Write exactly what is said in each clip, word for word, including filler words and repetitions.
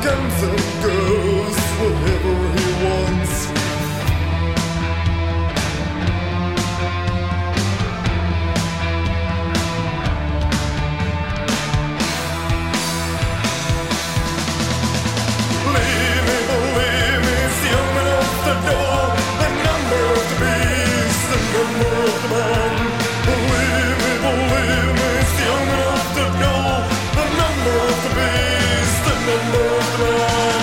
comes and goes whenever he wants. Leave me, believe me, it's the omen of the door, the number of the beast, the number of the man. Believe me, believe me, it's the omen of the door, the number of the beast, the number of the man.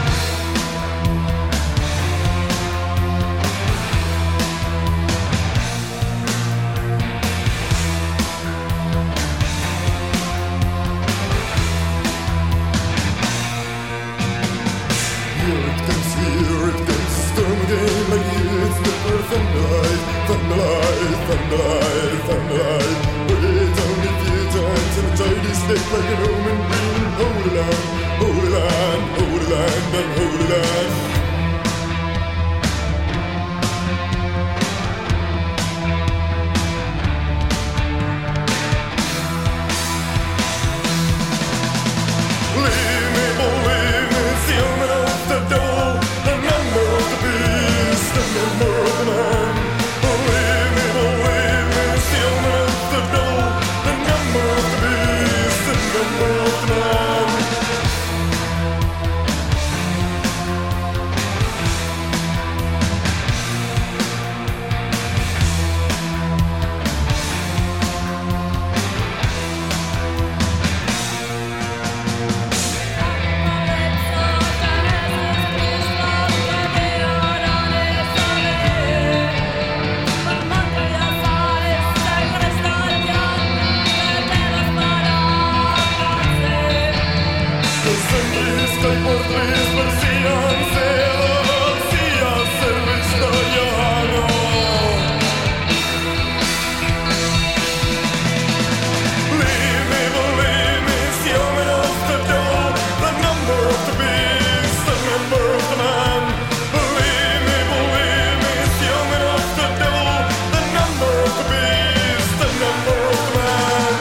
Here it comes, here it comes, the storm again, like it's the birth of night, thunderlight, thunderlight, thunderlight. But it's only a few times, and the tide is thick like an omen ring. Holy land, holy land, holy land, and holy land. Leave me, believe me, it's the omen of the door, the number of the beast, the number of the man. Believe me, believe me, it's the omen of the door, the number of the beast, the number of the man. Estoy por tres, por si anseo, si hacer vegetariano. Leave me, believe me, it's the omen of the door, the number of the beast, the number of the man. Believe me, believe me, it's the omen of the door, the number of the beast, the number of the man.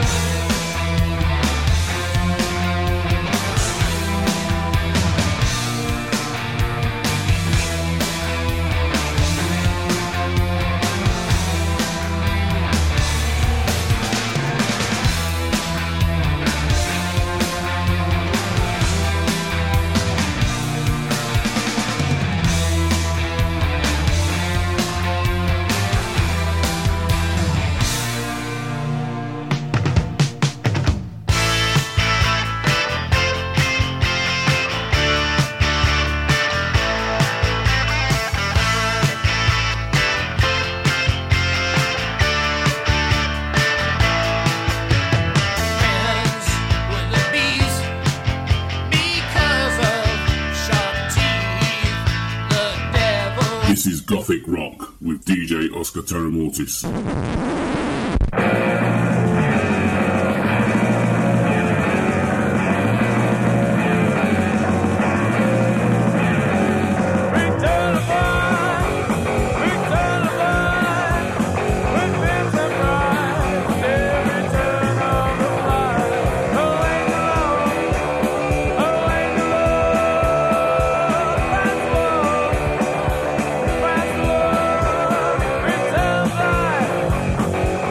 Hands with the beast because of sharp teeth. The devil. This is Gothic Rock with D J Oscar Terramortis. Return life.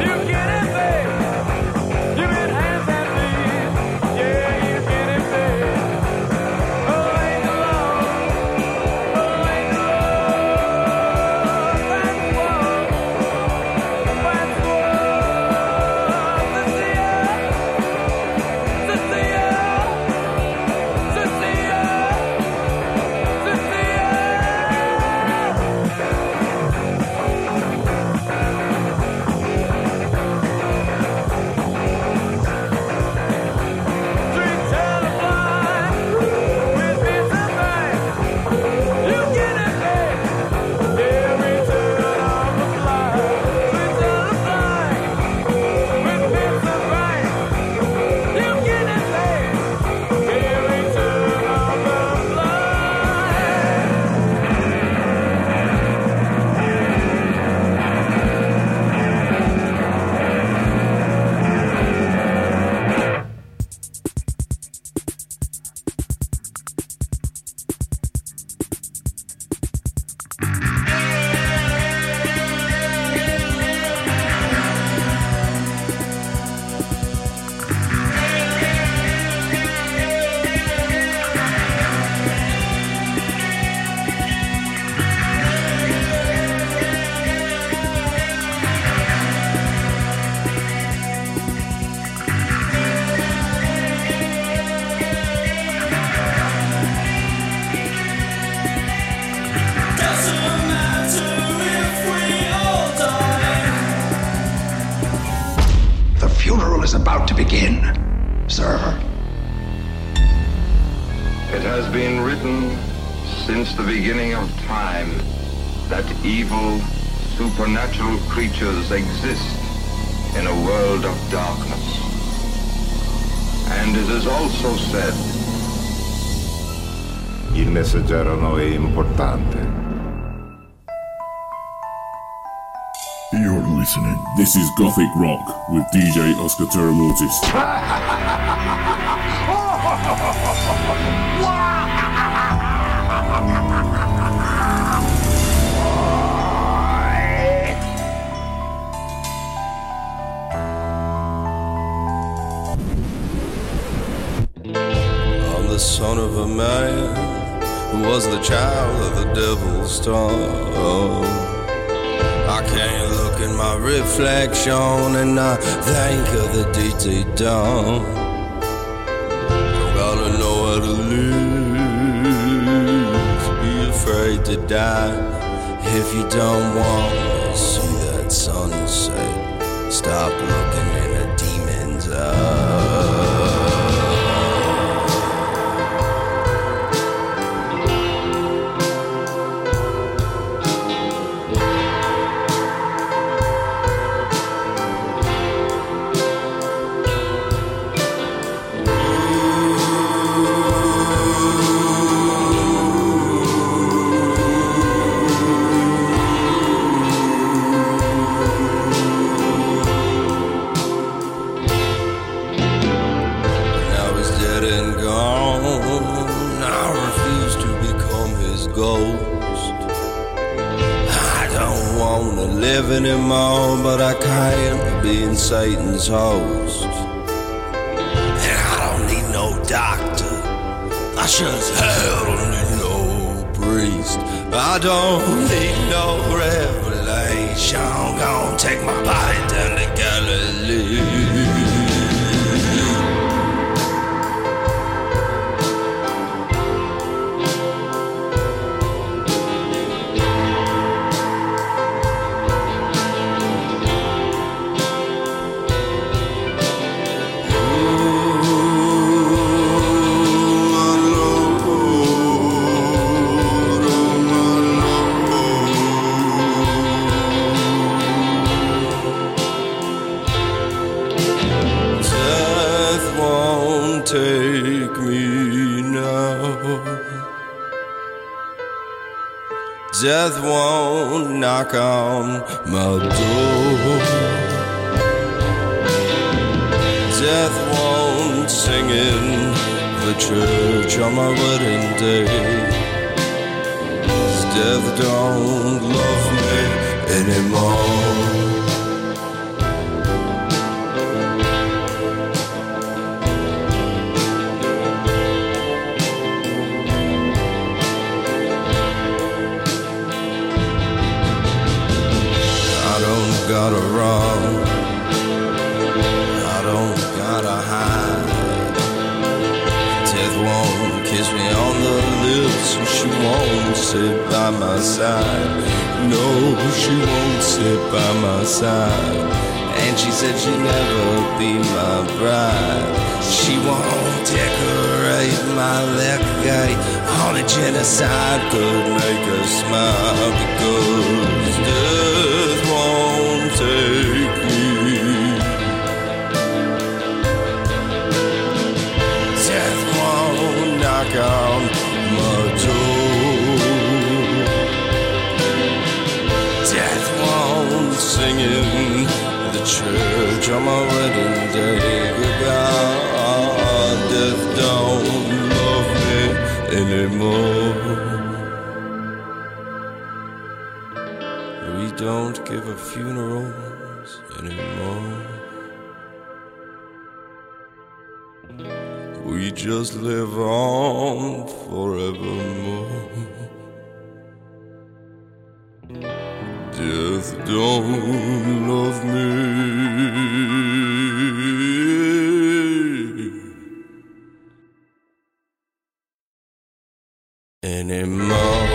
about to begin, sir. It has been written since the beginning of time that evil, supernatural creatures exist in a world of darkness. And it is also said, Il messaggero no è importante. You're listening. This is Gothic Rock with D J Oscar Terramortis. I'm the son of a man who was the child of the devil's tongue. I can't look in my reflection and not think of the deeds they done. You gotta know how to lose, be afraid to die. If you don't want to see that sunset, stop looking in a demon's eye. Anymore, but I can't be in Satan's host. And I don't need no doctor, I sure as hell don't need no priest. I don't need no revelation, gonna take my body down to Galilee. Take me now. Death won't knock on my door. Death won't sing in the church on my wedding day. Death don't love me anymore. Gotta run, I don't gotta hide. Death won't kiss me on the lips, and she won't sit by my side. No, she won't sit by my side. And she said she'd never be my bride. She won't decorate my legate. Only genocide could make her smile, because death won't take me. Death won't knock on my door. Death won't sing in the church on my wedding day. God, death don't love me anymore. We don't give a funerals anymore. We just live on forevermore. Death don't love me anymore.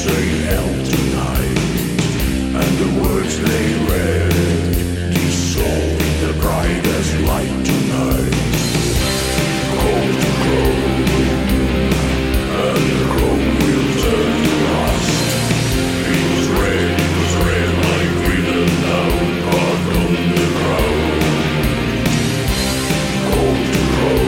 say hell tonight, and the words they read dissolve in the brightest light tonight. Cold to crow, and the crow will turn to rust. It was red, it was red like written down, carved on the ground. Cold to crow,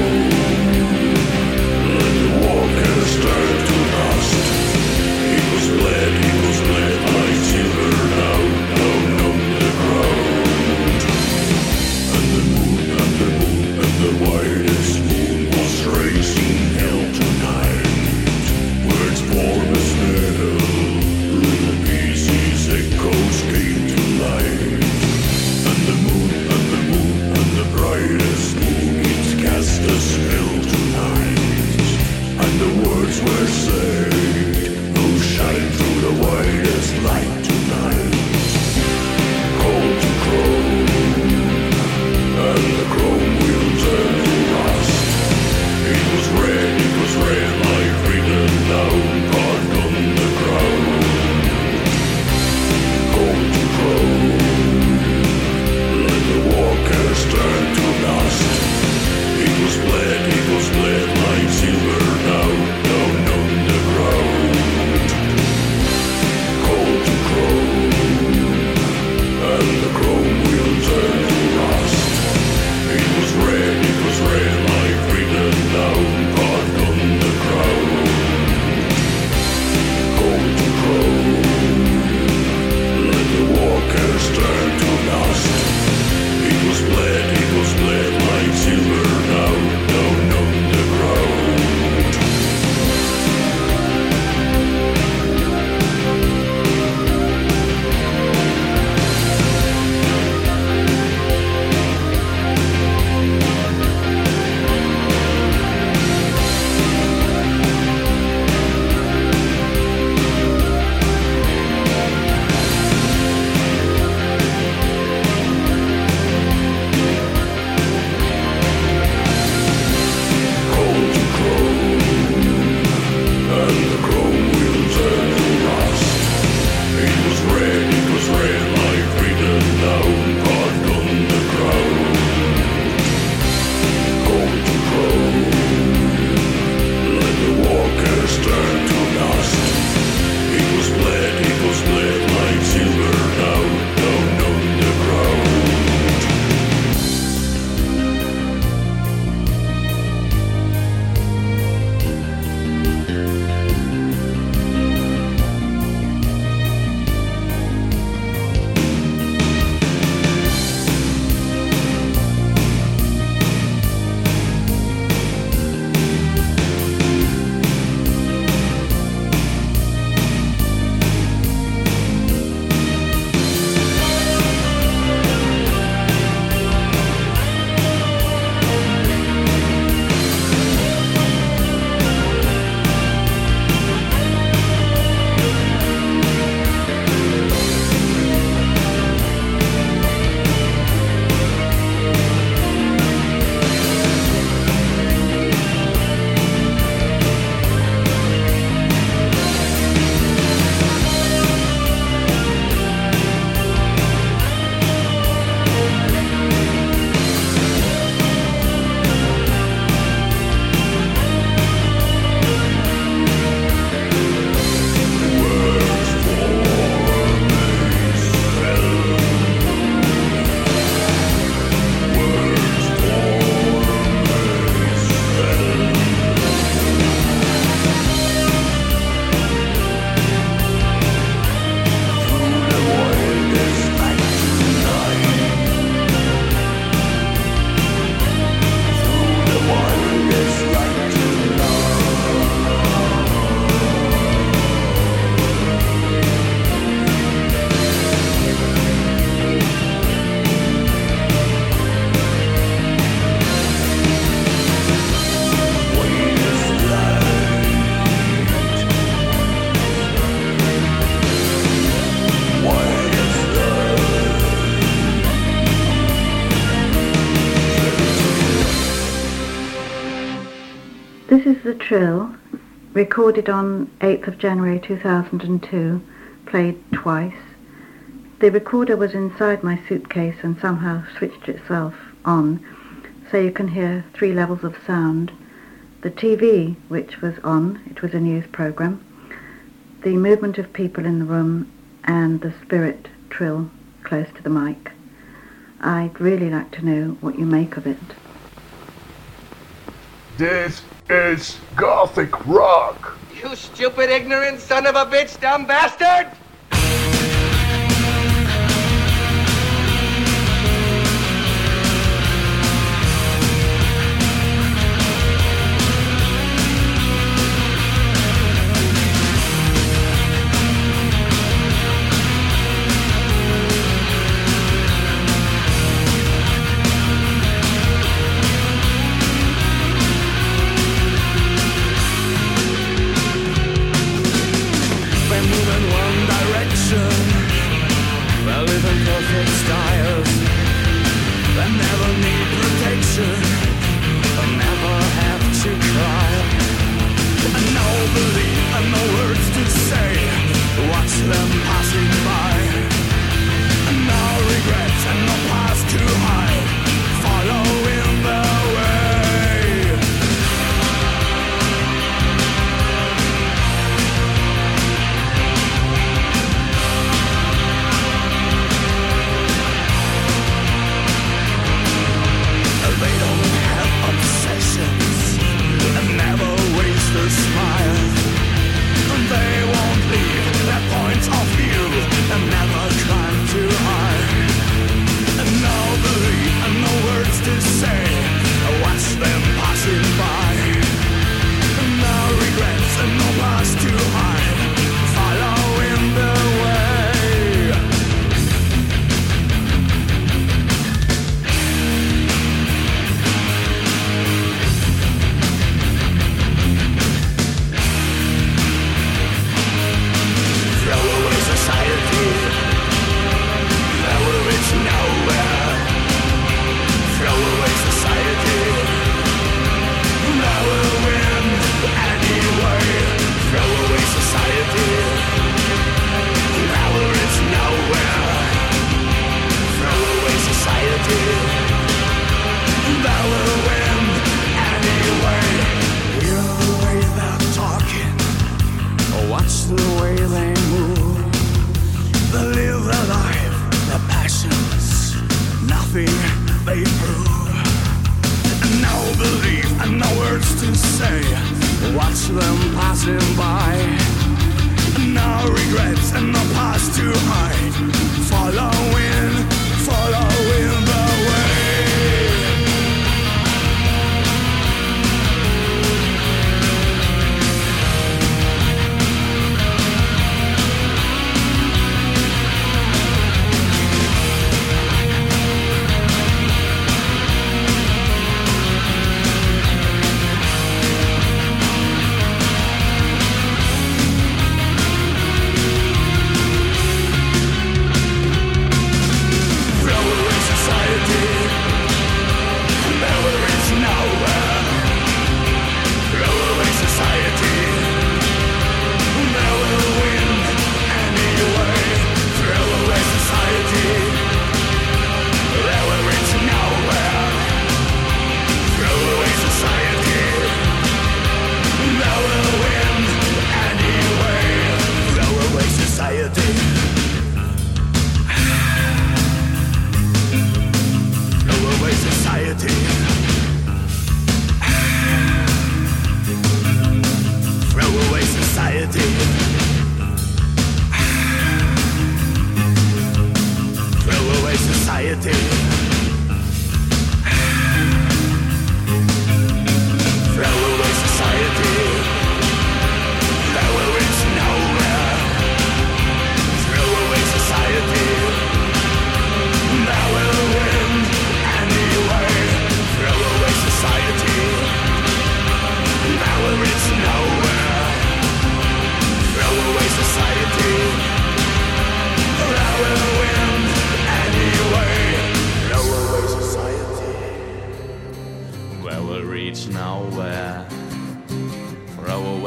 let the walkers turn to dust. It was bled, it was bled like silver down, down on the ground. And the moon, and the moon, and the widest moon was racing hell tonight. Words form a spell, little pieces, echoes came to light. And the moon, and the moon, and the brightest moon, it cast a spell tonight. And the words were said, oh shine through the widest light tonight. Cold to crow, and the crow will turn to rust. It was red, it was red like written down, carved on the ground. Cold to crow, let the walkers turn to dust. It was bled, it was bled like silver down, down on the ground. Cold to crow, and the crow will turn to rust. It was red, it was red like written down, carved on the ground. Cold to crow, let the walkers turn to dust. It was bled, it was bled like silver down, down on the ground. Cold to crow, and the crow will turn to rust. It was red, it was red like written down, carved on the ground. Cold to crow, let the walkers turn to dust. It was bled, it was bled like silver down, down on the ground. This is The Trill, recorded on eighth of January two thousand two, played twice. The recorder was inside my suitcase and somehow switched itself on, so you can hear three levels of sound. The T V, which was on, it was a news program, the movement of people in the room, and the spirit trill close to the mic. I'd really like to know what you make of it. This is Gothic rock. You stupid, ignorant son of a bitch, dumb bastard!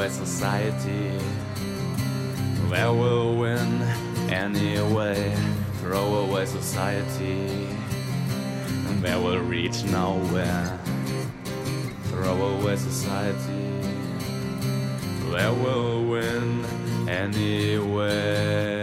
society. They will win anyway. Throw away society, and they will reach nowhere. Throw away society, they will win anyway.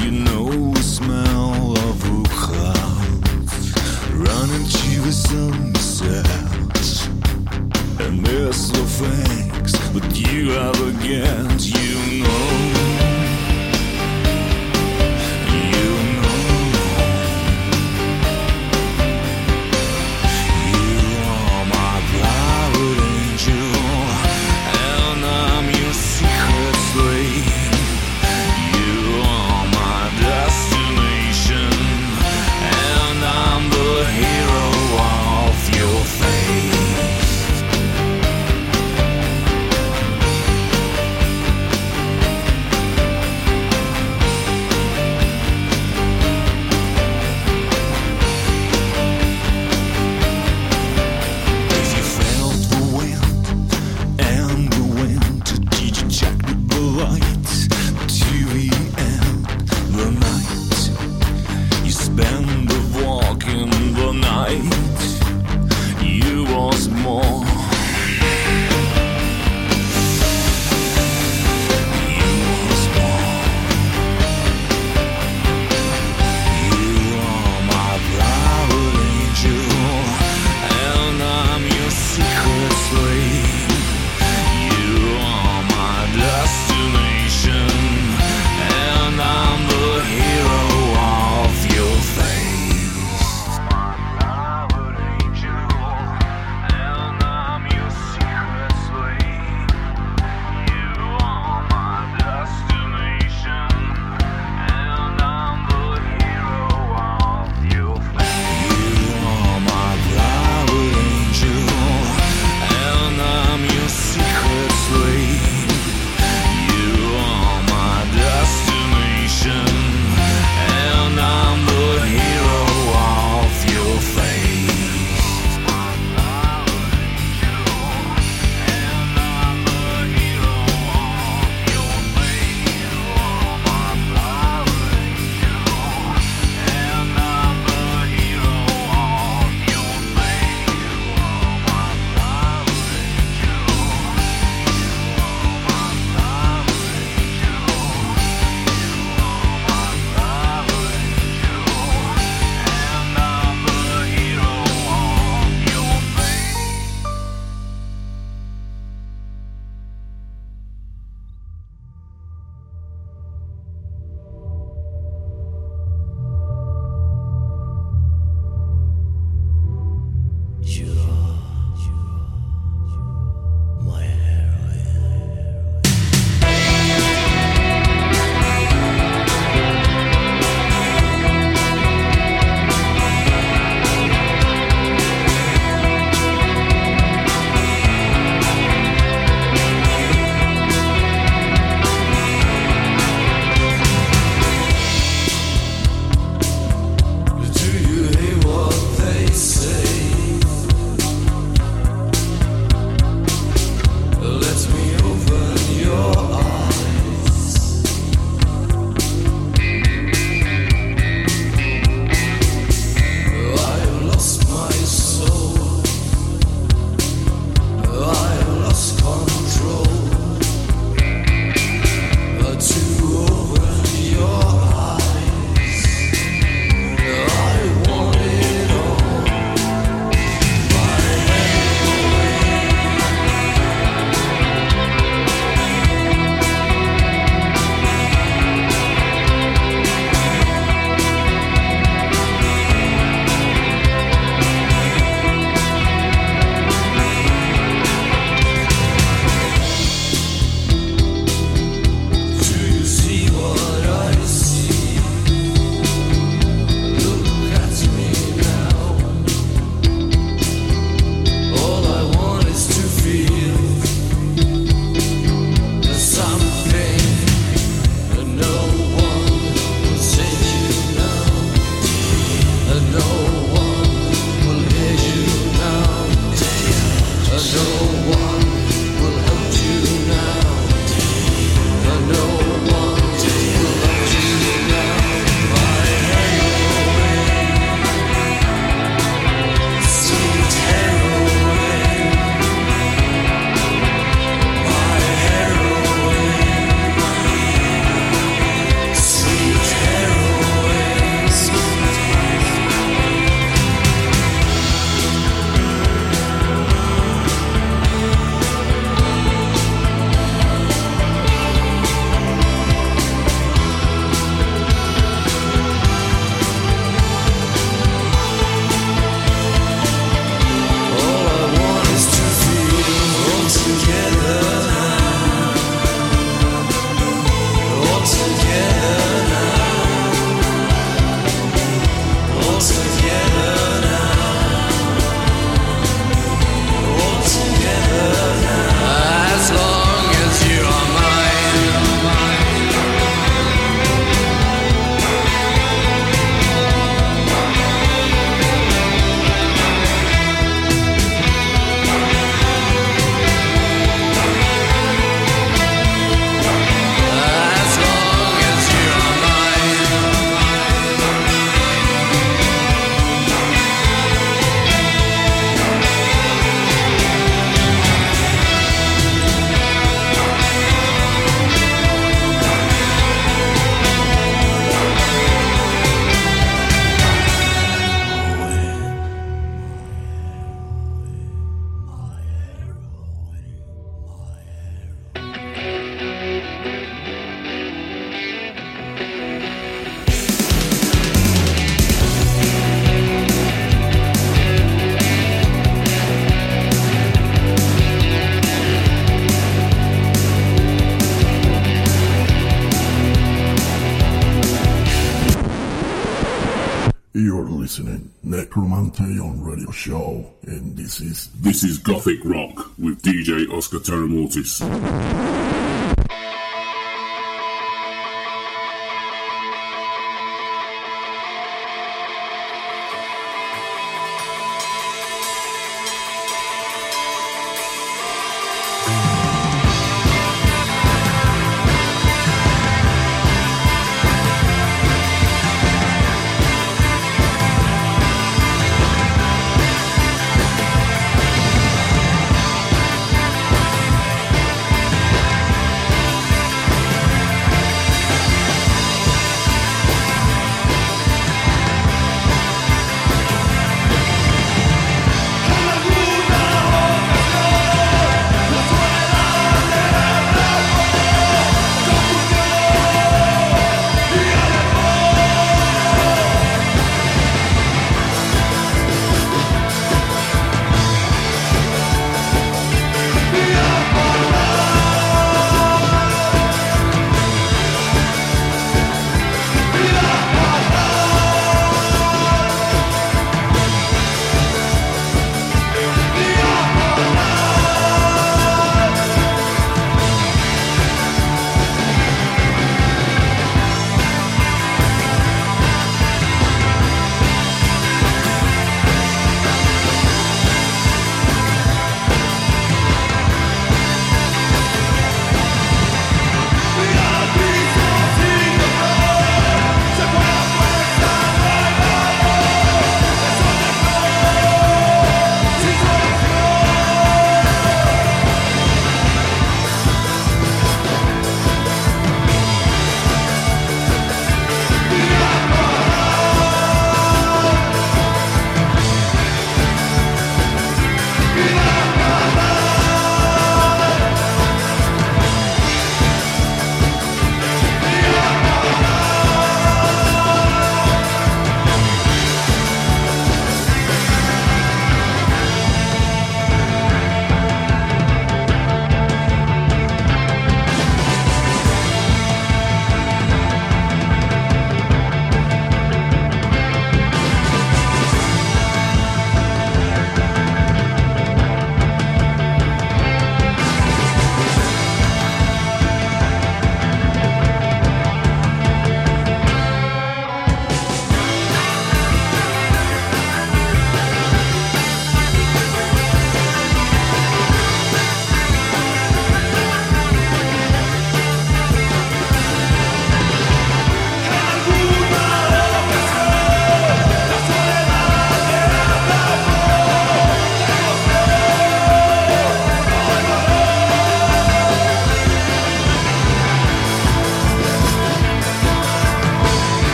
You know the smell of the clouds running to the sunset, and there's the things that you have against. You know. Dust You're listening Necromanteon Radio Show, and this is This is Gothic Rock with D J Oscar Terramortis. Thank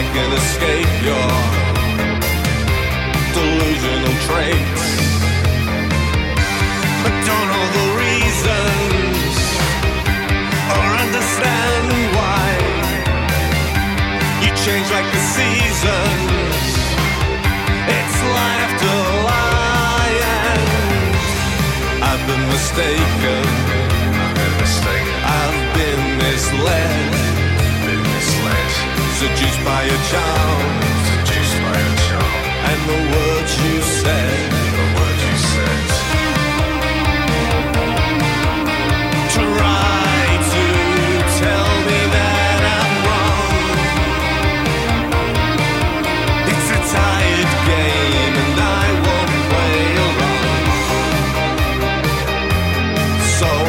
can escape your delusional traits. I don't know the reasons or understand why you change like the seasons. It's lie after lie, and I've been mistaken. I've been mistaken. I've been misled. Been misled. Seduced by your charms. Seduced by your charm. And the words you said. The words you said. Try to tell me that I'm wrong. It's a tired game and I won't play along. So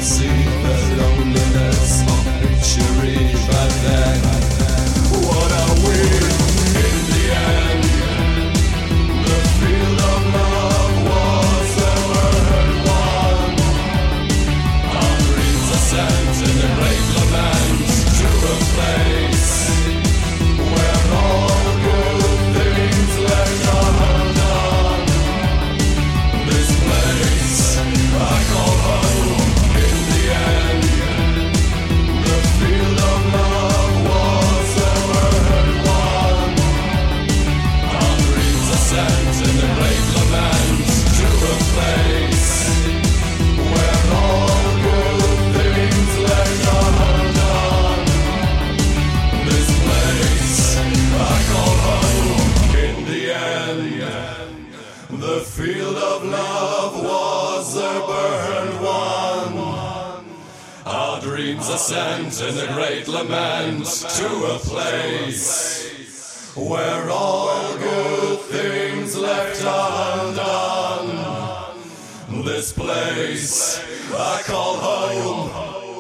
see the loneliness of picturing, but then what are we in the end? The field of love was ever won. Our dreams are sent in a great lament to a place where all good things left undone. This place I call home in the end. The field of love was ever won. Our dreams are sent in a great lament to a place where all good things left undone. This place I call home in the end. The field of love was a burned one. Our dreams are sent in a great lament to a place where all good things left undone. This place I call home.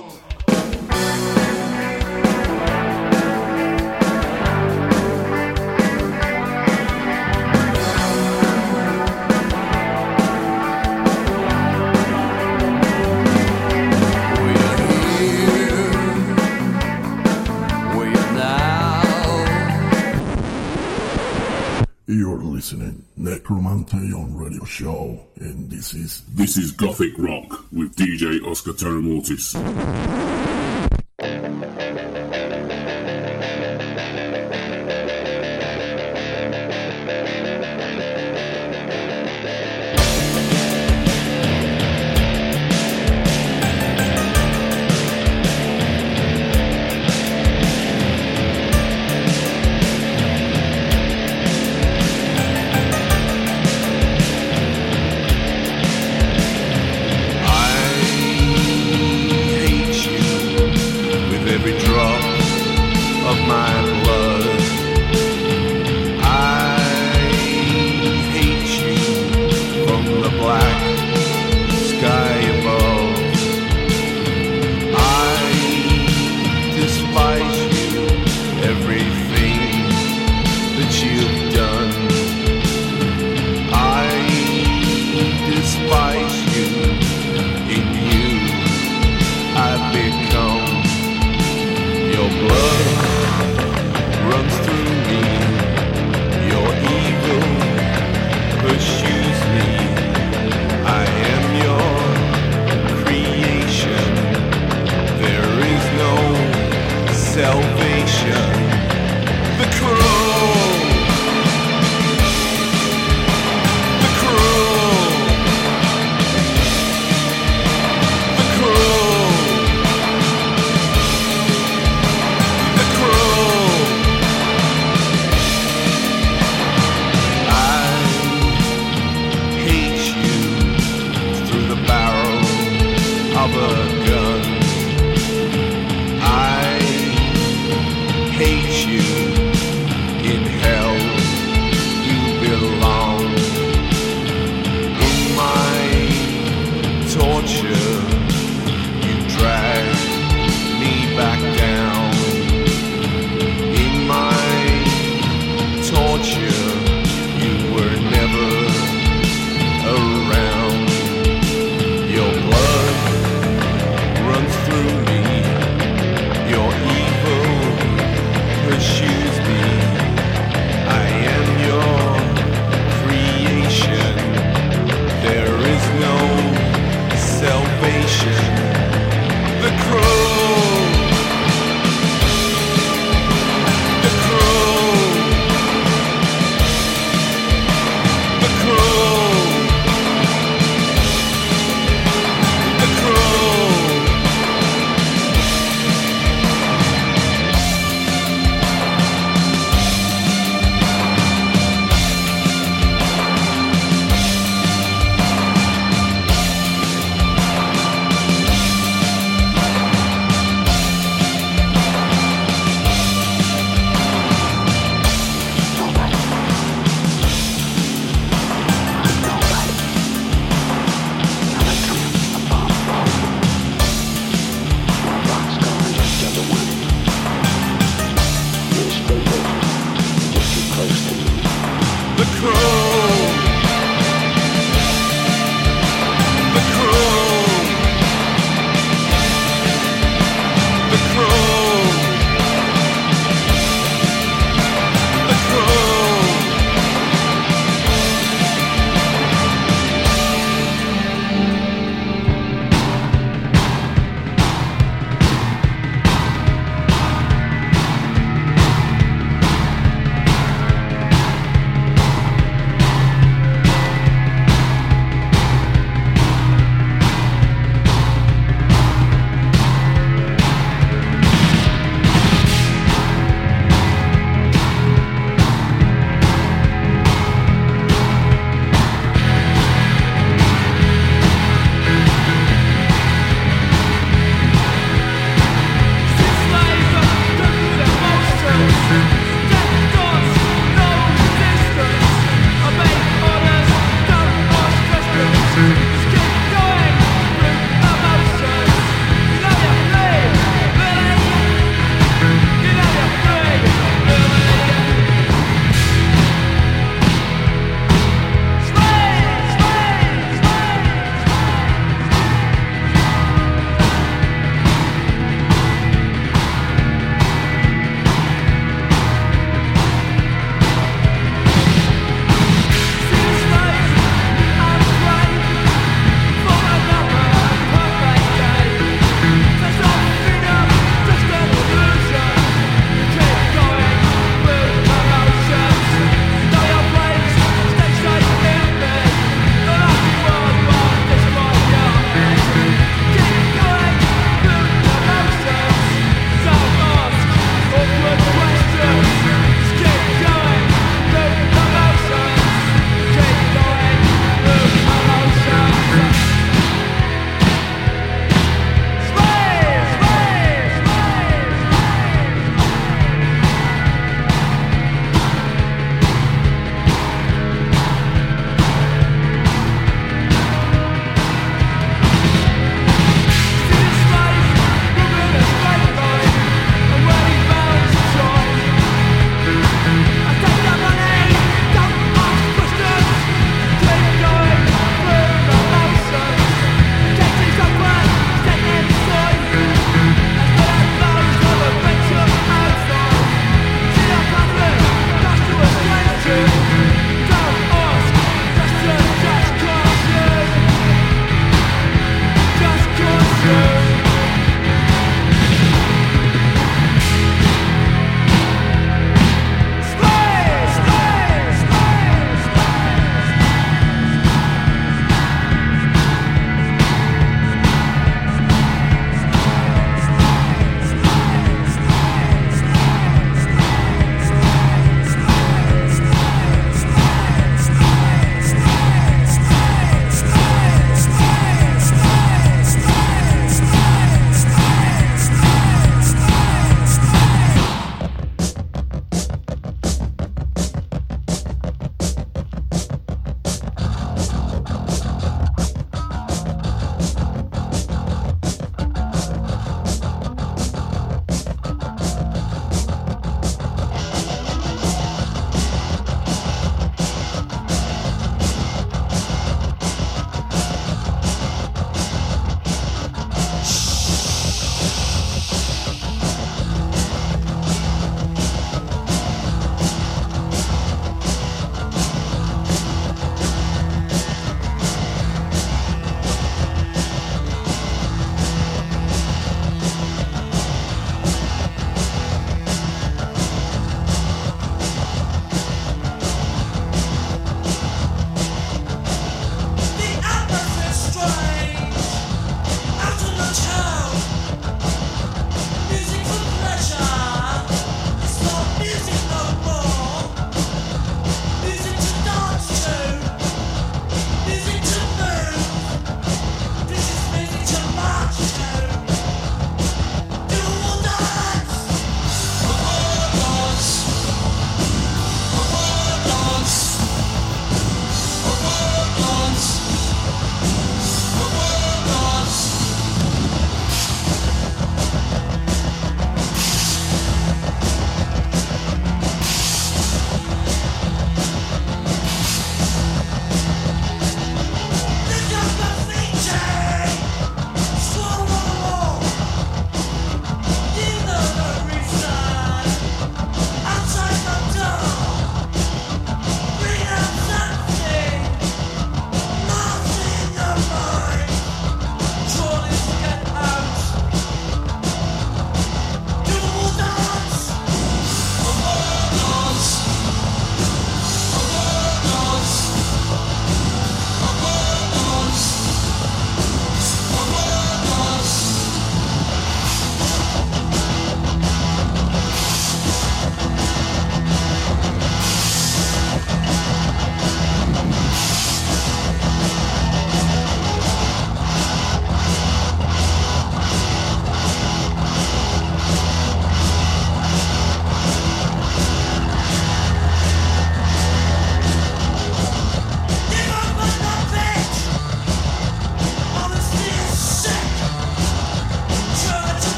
You're listening Necromante on Radio Show, and this is This is Gothic Rock with D J Oscar Terramortis. Hey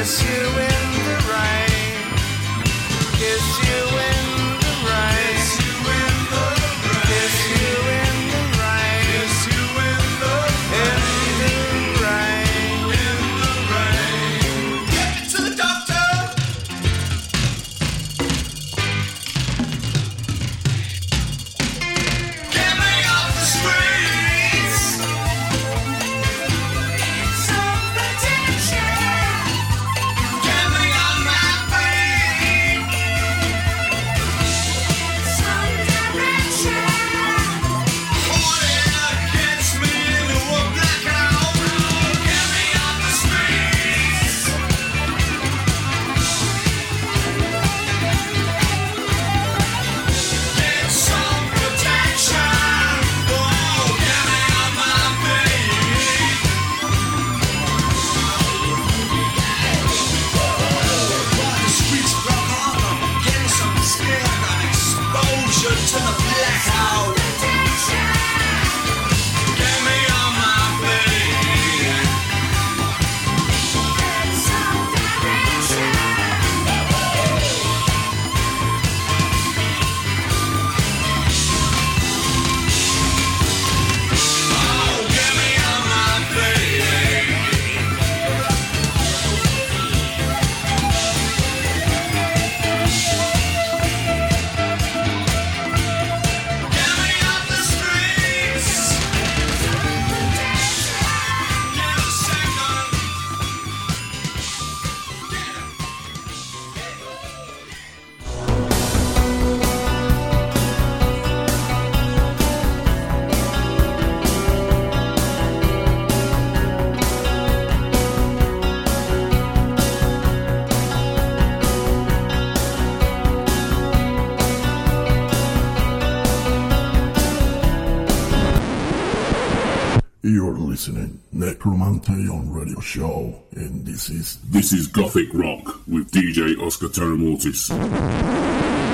Kiss you in the rain. Kiss you in the rain. Kiss you in the rain. Kiss you in the rain. Kiss you in the rain. In the rain. Get me to the doctor. Get me off the streets. Some protection. Get me on my feet. Some direction. Holding against me into a blackout. Get me off the streets. Get some protection. Oh, get me on my feet. The streets from Harlem, getting some skin and exposure to the blackout. Get me on my feet. Some direction. Oh, get me on my feet. Get me off the streets. Get a second. You're listening Necromanteon Radio Show, and this is This is Gothic Rock with D J Oscar Terramortis.